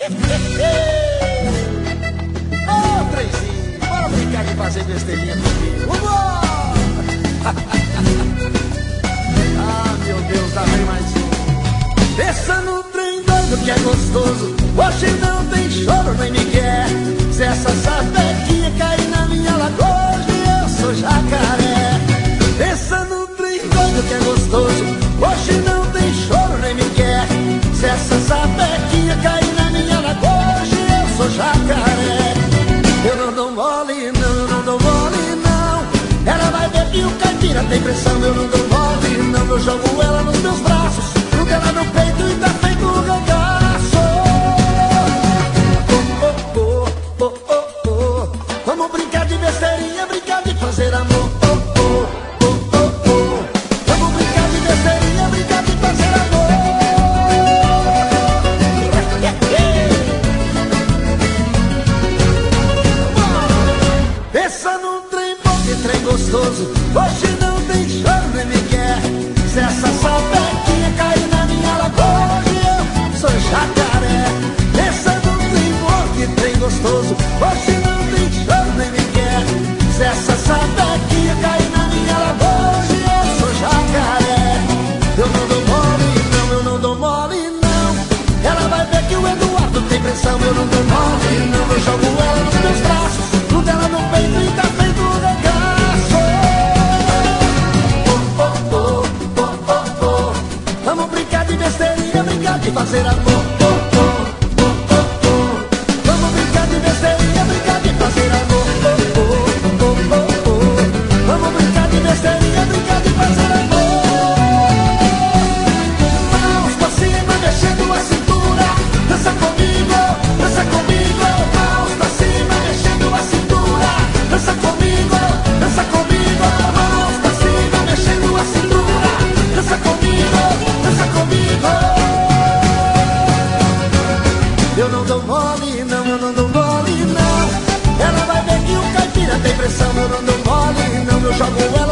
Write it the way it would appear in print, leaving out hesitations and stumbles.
Ô, trenzinho, bora brincar de fazer besteirinha comigo. Vambora! Ah, meu Deus, dá bem mais um. Pensa no trem doido que é gostoso. Hoje não tem choro nem me quer. Se essa sapequinha cair na minha lagoa, hoje eu sou jacaré. Pensa no trem doido que é gostoso. Hoje não tem choro nem me quer. Se essa sapequinha cair na minha lagoa, hoje eu sou jacaré. Eu não dou mole não, eu não dou mole não. Ela vai ver que o caipira tem pressão. Eu não dou mole não, eu jogo ela nos meus braços, grudo ela no peito e tá feito um regaço. Oh, oh, oh, oh, oh, oh. Vamos brincar de besteirinha, brincar de fazer amor. Oh, oh, oh, oh, oh. Vamos brincar de besteirinha, brincar de fazer amor. Pensa num trem bom, que trem gostoso. Hoje não tem choro nem me quer. Se essa sapequinha cair na minha lagoa, hoje eu sou jacaré. Pensa num trem bom, que trem gostoso. Hoje não tem choro nem me quer. Se essa sapequinha cair na minha lagoa, hoje eu sou jacaré. Eu não dou mole não, eu não dou mole não. Ela vai ver que o Eduardo tem pressão. Eu não dou mole não, eu jogo ela nos meus braços, grudo ela no peito e tá feito um regaço. Oh, oh, oh, oh, oh, oh. Vamos brincar de besteirinha, brincar de fazer amor. Oh, oh, oh, oh, oh. Vamos brincar de besteirinha, brincar de fazer amor. Oh, oh, oh, oh, oh. Vamos brincar de besteirinha, brincar de fazer amor. Mãos pra cima, mexendo a cintura. Dança comigo, dança comigo. Mãos pra cima, mexendo a cintura. Dança comigo, dança comigo. Mãos pra cima, mexendo a cintura. Dança comigo, dança comigo. Eu não dou mole não, eu não dou mole não. Ela vai ver que o caipira tem pressão. Eu não dou mole não, eu jogo ela